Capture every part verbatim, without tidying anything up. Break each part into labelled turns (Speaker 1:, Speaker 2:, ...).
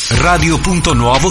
Speaker 1: Radio Punto Nuovo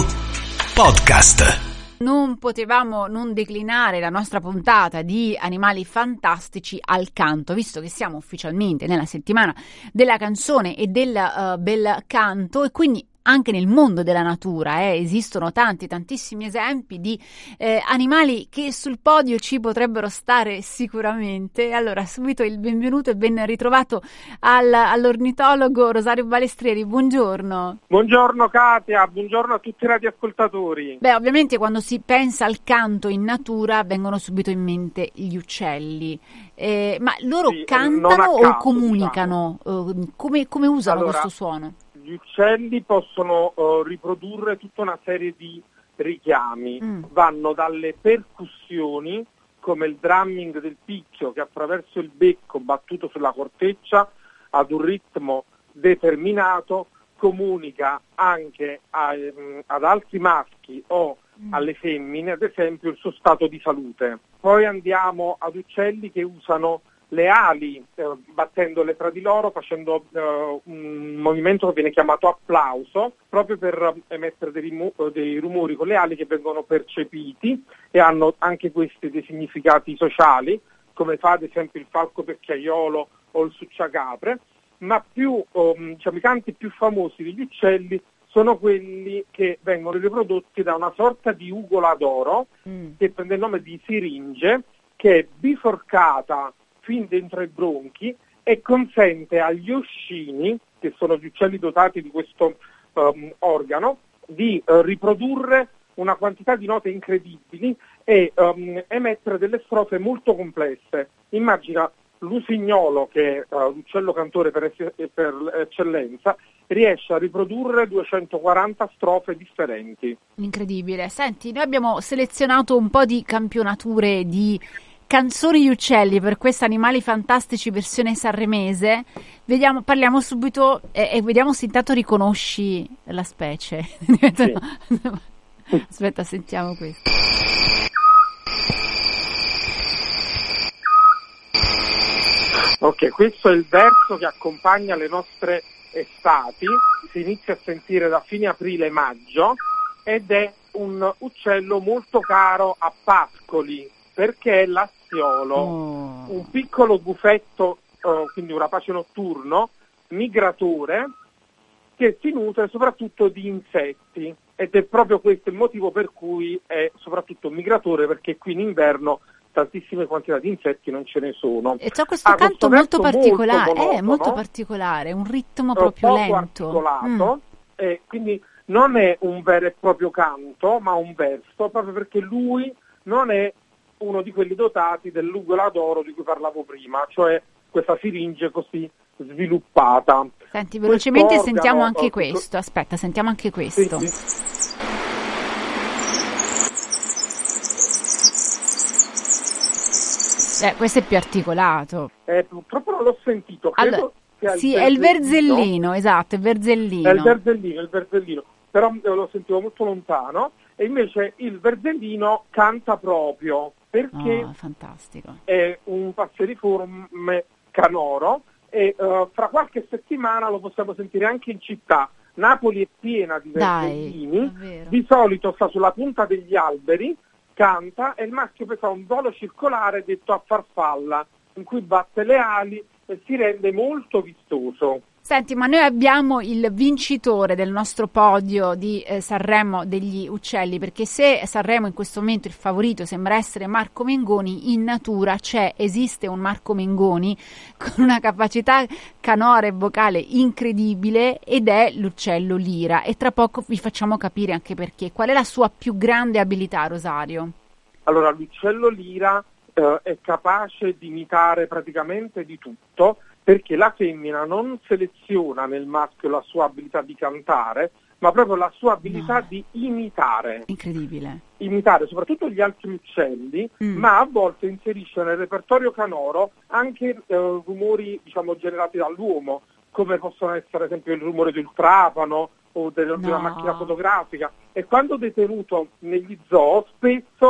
Speaker 1: Podcast.
Speaker 2: Non potevamo non declinare la nostra puntata di Animali Fantastici al canto, visto che siamo ufficialmente nella settimana della canzone e del uh, bel canto, e quindi anche nel mondo della natura eh, esistono tanti, tantissimi esempi di eh, animali che sul podio ci potrebbero stare sicuramente. Allora, subito il benvenuto e ben ritrovato al, all'ornitologo Rosario Balestrieri. Buongiorno.
Speaker 3: Buongiorno Katia, buongiorno a tutti i radioascoltatori.
Speaker 2: Beh, ovviamente quando si pensa al canto in natura vengono subito in mente gli uccelli. Eh, ma loro
Speaker 3: sì,
Speaker 2: cantano
Speaker 3: caso,
Speaker 2: o comunicano?
Speaker 3: Diciamo.
Speaker 2: Uh, come, come usano
Speaker 3: allora,
Speaker 2: questo suono?
Speaker 3: Gli uccelli possono uh, riprodurre tutta una serie di richiami, mm. vanno dalle percussioni, come il drumming del picchio che attraverso il becco battuto sulla corteccia ad un ritmo determinato comunica anche a, um, ad altri maschi o mm. alle femmine, ad esempio, il suo stato di salute. Poi andiamo ad uccelli che usano le ali, eh, battendole tra di loro, facendo eh, un movimento che viene chiamato applauso, proprio per emettere dei, rimu- dei rumori con le ali che vengono percepiti e hanno anche questi dei significati sociali, come fa ad esempio il falco pecchiaiolo o il succiacapre, ma più, um, diciamo, i canti più famosi degli uccelli sono quelli che vengono riprodotti da una sorta di ugola d'oro, mm. che prende il nome di siringe, che è biforcata fin dentro i bronchi e consente agli oscini, che sono gli uccelli dotati di questo um, organo, di uh, riprodurre una quantità di note incredibili e um, emettere delle strofe molto complesse. Immagina l'usignolo, che è uh, l'uccello cantore per, es- per eccellenza, riesce a riprodurre duecentoquaranta strofe differenti.
Speaker 2: Incredibile. Senti, noi abbiamo selezionato un po' di campionature di canzoni di uccelli per questa Animali Fantastici versione sanremese. Vediamo, parliamo subito e, e vediamo se intanto riconosci la specie.
Speaker 3: Sì.
Speaker 2: Aspetta, sentiamo questo.
Speaker 3: Ok, questo è il verso che accompagna le nostre estati, si inizia a sentire da fine aprile-maggio ed è un uccello molto caro a Pascoli, perché è l'assiolo, oh. un piccolo gufetto, uh, quindi un rapace notturno, migratore, che si nutre soprattutto di insetti, ed è proprio questo il motivo per cui è soprattutto migratore, perché qui in inverno tantissime quantità di insetti non ce ne sono.
Speaker 2: E c'è questo
Speaker 3: ha
Speaker 2: canto
Speaker 3: questo
Speaker 2: molto particolare,
Speaker 3: molto monotono,
Speaker 2: è molto particolare, un ritmo proprio
Speaker 3: poco
Speaker 2: lento.
Speaker 3: articolato, mm. e quindi non è un vero e proprio canto, ma un verso, proprio perché lui non è uno di quelli dotati dell'ugola d'oro di cui parlavo prima, cioè questa siringe così sviluppata.
Speaker 2: Senti, velocemente
Speaker 3: questo
Speaker 2: sentiamo
Speaker 3: organo,
Speaker 2: anche
Speaker 3: oh,
Speaker 2: questo, aspetta, sentiamo anche questo.
Speaker 3: Sì, sì.
Speaker 2: Eh, questo è più articolato.
Speaker 3: Eh, purtroppo non l'ho sentito, credo
Speaker 2: allora,
Speaker 3: sia
Speaker 2: sì,
Speaker 3: il
Speaker 2: è il verzellino, esatto, è il verzellino.
Speaker 3: È il verzellino, il verzellino, però lo sentivo molto lontano, e invece il verzellino canta proprio, perché
Speaker 2: oh, fantastico.
Speaker 3: È un passeriforme canoro e uh, fra qualche settimana lo possiamo sentire anche in città. Napoli è piena di verzellini,
Speaker 2: Dai,
Speaker 3: di solito sta sulla punta degli alberi, canta, e il maschio fa un volo circolare detto a farfalla, in cui batte le ali e si rende molto vistoso.
Speaker 2: Senti, ma noi abbiamo il vincitore del nostro podio di eh, Sanremo degli uccelli, perché se Sanremo in questo momento il favorito sembra essere Marco Mengoni, in natura c'è, esiste un Marco Mengoni con una capacità canora e vocale incredibile, ed è l'uccello lira, e tra poco vi facciamo capire anche perché. Qual è la sua più grande abilità, Rosario?
Speaker 3: Allora, l'uccello lira eh, è capace di imitare praticamente di tutto, perché la femmina non seleziona nel maschio la sua abilità di cantare, ma proprio la sua abilità no. di imitare.
Speaker 2: Incredibile.
Speaker 3: Imitare soprattutto gli altri uccelli, mm. ma a volte inserisce nel repertorio canoro anche eh, rumori, diciamo, generati dall'uomo, come possono essere ad esempio il rumore del trapano o del, no. di una macchina fotografica. E quando detenuto negli zoo, spesso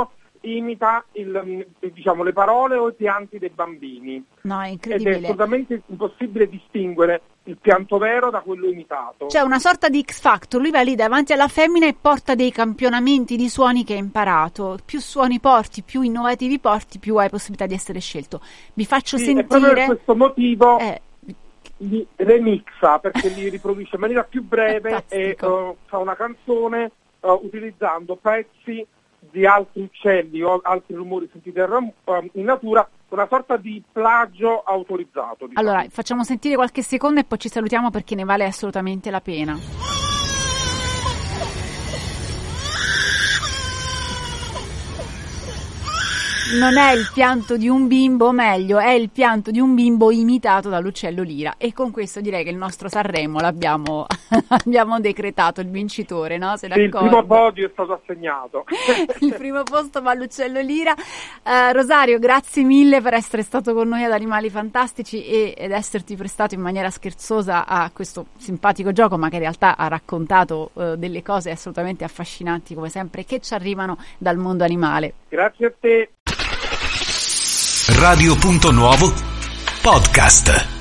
Speaker 3: imita il, diciamo, le parole o i pianti dei bambini.
Speaker 2: No, è incredibile.
Speaker 3: Ed è assolutamente impossibile distinguere il pianto vero da quello imitato.
Speaker 2: C'è una sorta di X Factor, lui va lì davanti alla femmina e porta dei campionamenti di suoni che ha imparato. Più suoni porti, più innovativi porti, più hai possibilità di essere scelto. Vi faccio
Speaker 3: sì,
Speaker 2: sentire...
Speaker 3: E proprio per questo motivo...
Speaker 2: Eh,
Speaker 3: li remixa, perché li riproduce in maniera più breve e uh, fa una canzone uh, utilizzando pezzi di altri uccelli o altri rumori sentiti in natura, una sorta di plagio autorizzato. Diciamo.
Speaker 2: Allora, facciamo sentire qualche secondo e poi ci salutiamo perché ne vale assolutamente la pena. Non è il pianto di un bimbo, meglio, è il pianto di un bimbo imitato dall'uccello lira. E con questo direi che il nostro Sanremo l'abbiamo abbiamo decretato il vincitore, no? Se
Speaker 3: sì, il primo podio è stato assegnato.
Speaker 2: Il primo posto va all'uccello lira. Uh, Rosario, grazie mille per essere stato con noi ad Animali Fantastici e, ed esserti prestato in maniera scherzosa a questo simpatico gioco, ma che in realtà ha raccontato uh, delle cose assolutamente affascinanti, come sempre, che ci arrivano dal mondo animale.
Speaker 3: Grazie a te.
Speaker 1: Radio Punto Nuovo Podcast.